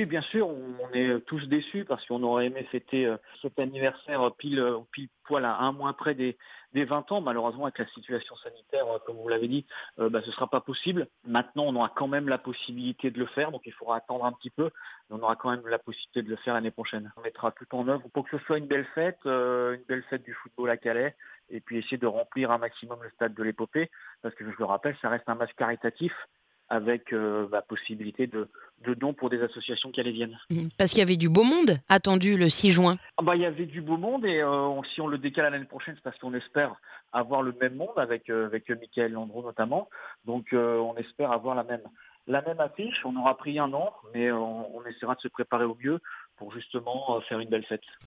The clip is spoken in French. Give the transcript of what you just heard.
Oui, bien sûr, on est tous déçus parce qu'on aurait aimé fêter cet anniversaire pile poil à un mois près des 20 ans. Malheureusement, avec la situation sanitaire, comme vous l'avez dit, ce ne sera pas possible. Maintenant, on aura quand même la possibilité de le faire, donc il faudra attendre un petit peu. Mais on aura quand même la possibilité de le faire l'année prochaine. On mettra tout en œuvre pour que ce soit une belle fête du football à Calais, et puis essayer de remplir un maximum le stade de l'Épopée, parce que je le rappelle, ça reste un match caritatif avec possibilité de dons pour des associations calaisiennes. Parce qu'il y avait du beau monde attendu le 6 juin. Il y avait du beau monde et si on le décale à l'année prochaine, c'est parce qu'on espère avoir le même monde avec Michael Landreau notamment. Donc on espère avoir la même affiche. On aura pris un an, mais on essaiera de se préparer au mieux pour justement faire une belle fête.